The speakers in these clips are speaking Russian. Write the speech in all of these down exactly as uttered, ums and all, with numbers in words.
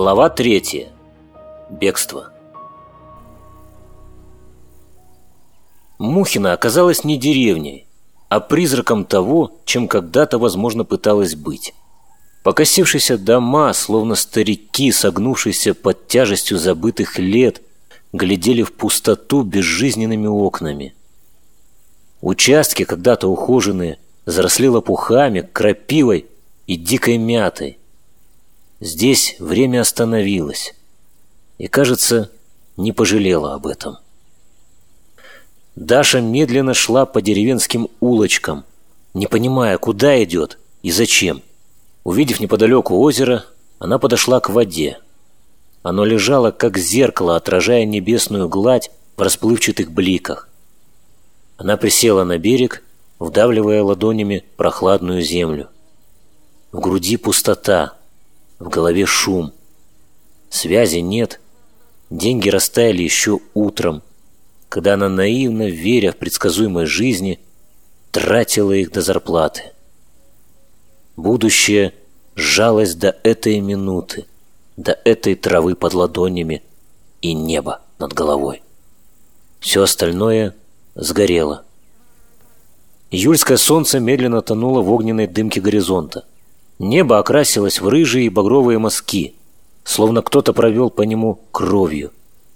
Глава третья. Бегство. Мухино оказалось не деревней, а призраком того, чем когда-то, возможно, пыталась быть. Покосившиеся дома, словно старики, согнувшиеся под тяжестью забытых лет, глядели в пустоту безжизненными окнами. Участки, когда-то ухоженные, заросли лопухами, крапивой и дикой мятой. Здесь время остановилось и, кажется, не пожалела об этом. Даша медленно шла по деревенским улочкам, не понимая, куда идет и зачем. Увидев неподалеку озеро, она подошла к воде. Оно лежало, как зеркало, отражая небесную гладь в расплывчатых бликах. Она присела на берег, вдавливая ладонями прохладную землю. В груди пустота, в голове шум. Связи нет, деньги растаяли еще утром, когда она, наивно веря в предсказуемость жизни, тратила их до зарплаты. Будущее сжалось до этой минуты, до этой травы под ладонями и неба над головой. Все остальное сгорело. Июльское солнце медленно тонуло в огненной дымке горизонта. Небо окрасилось в рыжие и багровые мазки, словно кто-то провел по нему кровью.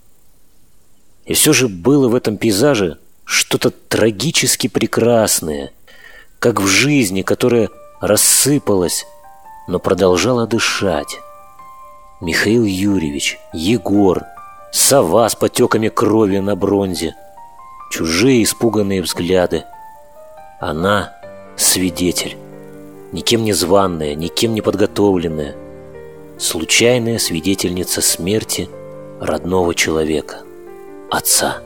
И все же было в этом пейзаже что-то трагически прекрасное, как в жизни, которая рассыпалась, но продолжала дышать. Михаил Юрьевич, Егор, сова с потеками крови на бронзе, чужие испуганные взгляды. Она — свидетель, никем не званная, никем не подготовленная, случайная свидетельница смерти родного человека, отца.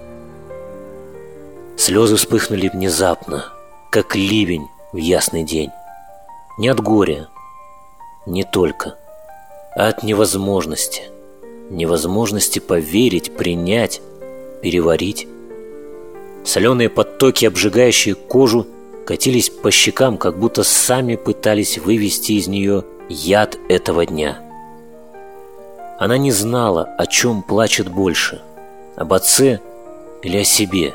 Слезы вспыхнули внезапно, как ливень в ясный день. Не от горя, не только, а от невозможности. Невозможности поверить, принять, переварить. Соленые потоки, обжигающие кожу, катились по щекам, как будто сами пытались вывести из нее яд этого дня. Она не знала, о чем плачет больше, об отце или о себе.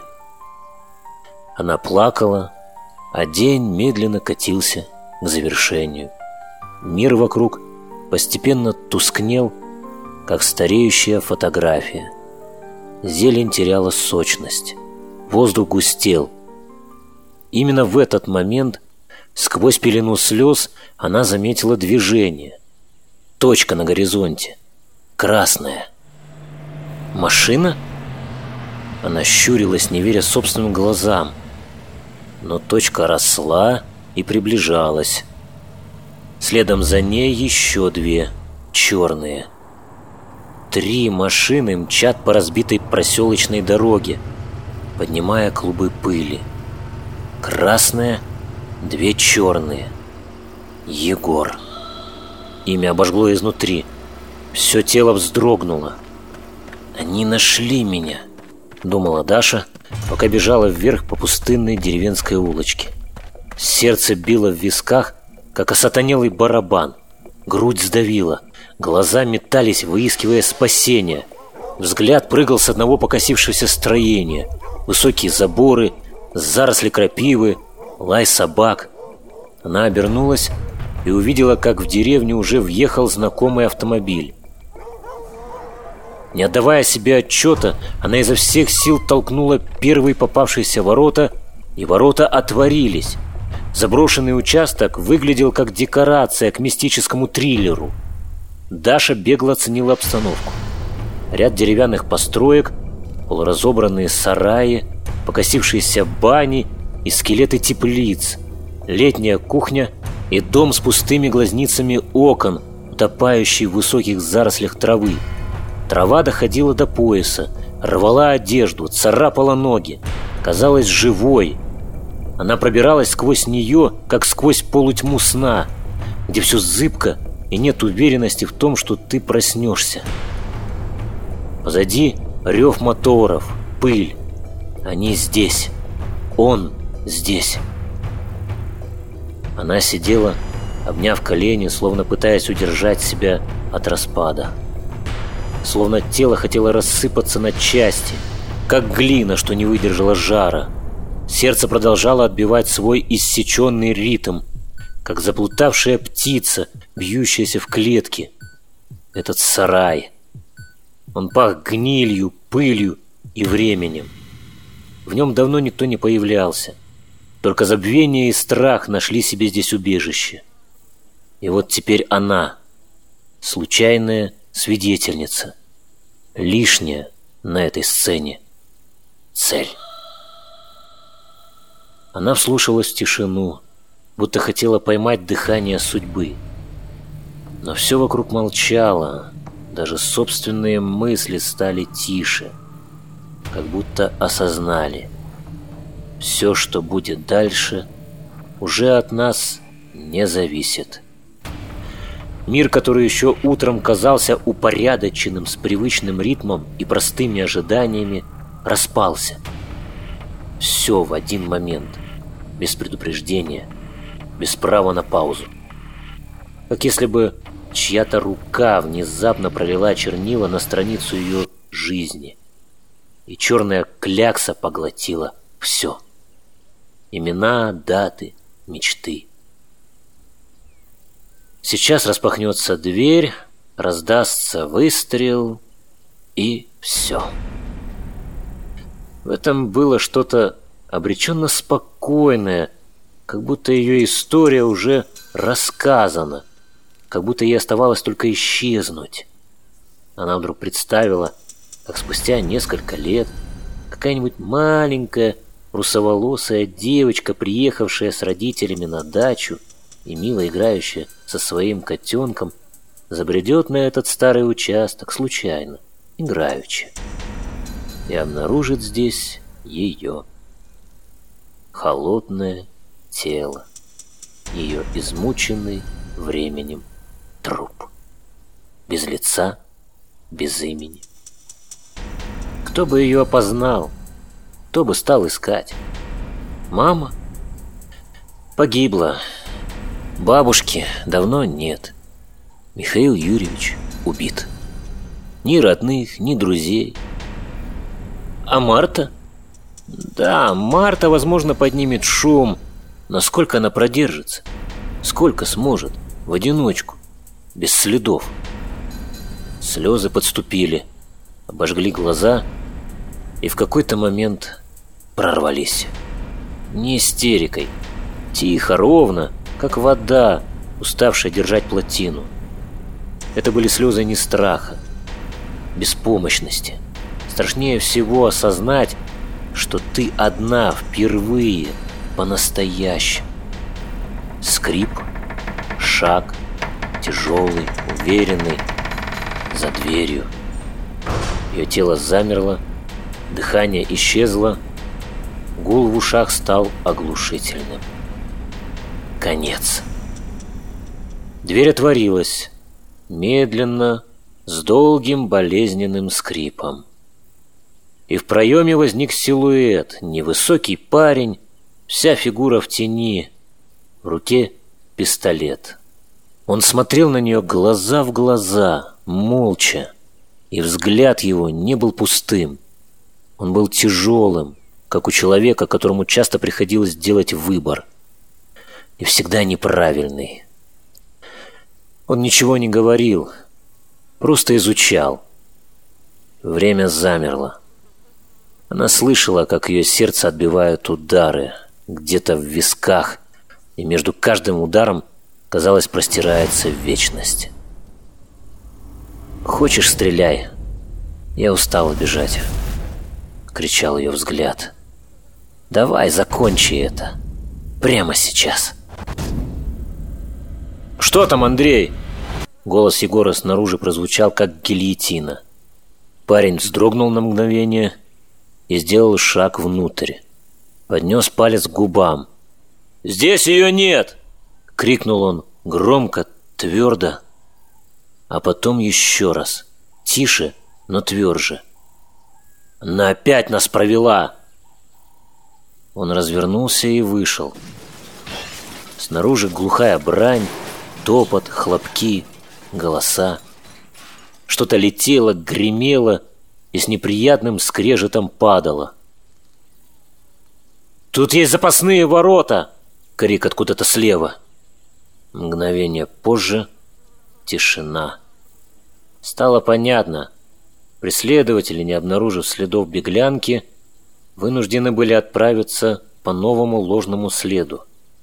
Она плакала, а день медленно катился к завершению. Мир вокруг постепенно тускнел, как стареющая фотография. Зелень теряла сочность, воздух густел. Именно в этот момент, сквозь пелену слез, она заметила движение. Точка на горизонте. Красная. Машина? Она щурилась, не веря собственным глазам. Но точка росла и приближалась. Следом за ней еще две, черные. Три машины мчат по разбитой проселочной дороге, поднимая клубы пыли. Красная, две черные. Егор. Имя обожгло изнутри. Все тело вздрогнуло. «Они нашли меня», — думала Даша, пока бежала вверх по пустынной деревенской улочке. Сердце било в висках, как осатанелый барабан. Грудь сдавила, глаза метались, выискивая спасения. Взгляд прыгал с одного покосившегося строения. Высокие заборы, заросли крапивы, лай собак. Она обернулась и увидела, как в деревню уже въехал знакомый автомобиль. Не отдавая себе отчета, она изо всех сил толкнула первые попавшиеся ворота, и ворота отворились. Заброшенный участок выглядел как декорация к мистическому триллеру. Даша бегло оценила обстановку. Ряд деревянных построек, полуразобранные сараи, покосившиеся бани и скелеты теплиц, летняя кухня и дом с пустыми глазницами окон, утопающий в высоких зарослях травы. Трава доходила до пояса, рвала одежду, царапала ноги. Казалась живой. Она пробиралась сквозь нее, как сквозь полутьму сна, где все зыбко и нет уверенности в том, что ты проснешься. Позади рев моторов, пыль. Они здесь. Он здесь. Она сидела, обняв колени, словно пытаясь удержать себя от распада. словно тело хотело рассыпаться на части, как глина, что не выдержала жара. Сердце продолжало отбивать свой иссеченный ритм, как заплутавшая птица, бьющаяся в клетке. Этот сарай. Он пах гнилью, пылью и временем. В нем давно никто не появлялся. Только забвение и страх нашли себе здесь убежище. И вот теперь она, случайная свидетельница, лишняя на этой сцене цель. Она вслушалась в тишину, будто хотела поймать дыхание судьбы. Но все вокруг молчало, даже собственные мысли стали тише, как будто осознали: все, что будет дальше, уже от нас не зависит. Мир, который еще утром казался упорядоченным с привычным ритмом и простыми ожиданиями, распался. Все в один момент, без предупреждения, без права на паузу. Как если бы чья-то рука внезапно пролила чернила на страницу ее жизни, и черная клякса поглотила все. Имена, даты, мечты. Сейчас распахнется дверь, раздастся выстрел, и все. В этом было что-то обреченно спокойное, как будто ее история уже рассказана, как будто ей оставалось только исчезнуть. Она вдруг представила, как спустя несколько лет какая-нибудь маленькая русоволосая девочка, приехавшая с родителями на дачу и мило играющая со своим котенком, забредет на этот старый участок случайно, играючи, и обнаружит здесь ее холодное тело, ее измученный временем труп, без лица, без имени. Кто бы ее опознал, кто бы стал искать? Мама? Погибла. Бабушки давно нет. Михаил Юрьевич убит. Ни родных, ни друзей. А Марта? Да, Марта, возможно, поднимет шум, но сколько она продержится? Сколько сможет? В одиночку, без следов. Слезы подступили, обожгли глаза и в какой-то момент прорвались. Не истерикой, тихо, ровно, как вода, уставшая держать плотину. Это были слезы не страха, беспомощности. Страшнее всего осознать, что ты одна впервые по-настоящему. Скрип, шаг, тяжелый, уверенный, за дверью. Ее тело замерло, дыхание исчезло, гул в ушах стал оглушительным. Конец. Дверь отворилась, медленно, с долгим болезненным скрипом. И в проеме возник силуэт, невысокий парень, вся фигура в тени, в руке пистолет. Он смотрел на нее глаза в глаза, молча, и взгляд его не был пустым. Он был тяжелым, как у человека, которому часто приходилось делать выбор, и всегда неправильный. Он ничего не говорил, просто изучал. Время замерло. Она слышала, как ее сердце отбивают удары где-то в висках, и между каждым ударом, казалось, простирается вечность. «Хочешь, стреляй. Я устала бежать», — кричал ее взгляд. «Давай, закончи это. Прямо сейчас». «Что там, Андрей?» Голос Егора снаружи прозвучал, как гильотина. Парень вздрогнул на мгновение и сделал шаг внутрь. Поднес палец к губам. «Здесь ее нет!» — крикнул он громко, твердо, а потом еще раз, тише, но тверже. «Она опять нас провела!» Он развернулся и вышел. Снаружи глухая брань, топот, хлопки, голоса. Что-то летело, гремело и с неприятным скрежетом падало. «Тут есть запасные ворота!» — крик откуда-то слева. Мгновение позже тишина. Стало понятно. Преследователи, не обнаружив следов беглянки, вынуждены были отправиться по новому ложному следу.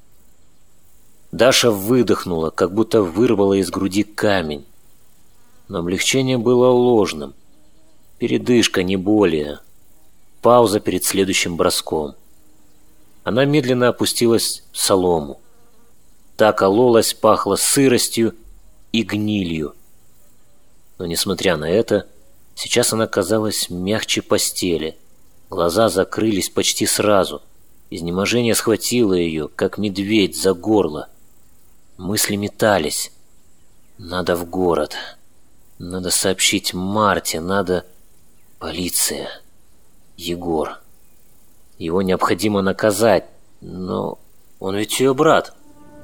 Даша выдохнула, как будто вырвала из груди камень. Но облегчение было ложным. Передышка, не более. Пауза перед следующим броском. Она медленно опустилась в солому. Та кололась, пахла сыростью и гнилью. Но, несмотря на это, сейчас она казалась мягче постели. Глаза закрылись почти сразу. Изнеможение схватило ее, как медведь, за горло. Мысли метались. Надо в город. Надо сообщить Марте. Надо... Полиция. Егор. Его необходимо наказать. Но он ведь ее брат.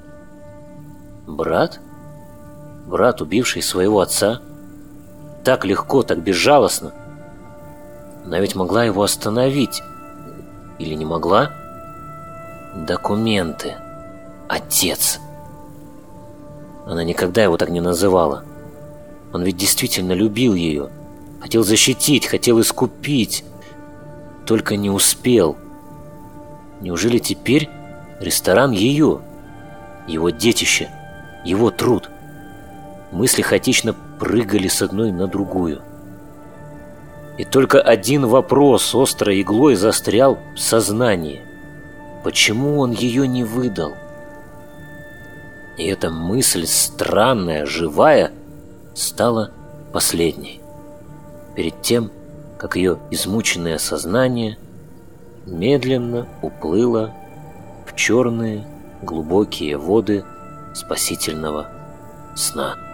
Брат? Брат, убивший своего отца? Так легко, так безжалостно. Она ведь могла его остановить. Или не могла? Документы. Отец. Она никогда его так не называла. Он ведь действительно любил ее. Хотел защитить, хотел искупить. Только не успел. Неужели теперь ресторан ее? Его детище. Его труд. Мысли хаотично прыгали с одной на другую. И только один вопрос острой иглой застрял в сознании. Почему он ее не выдал? И эта мысль, странная, живая, стала последней. Перед тем, как ее измученное сознание медленно уплыло в черные глубокие воды спасительного сна.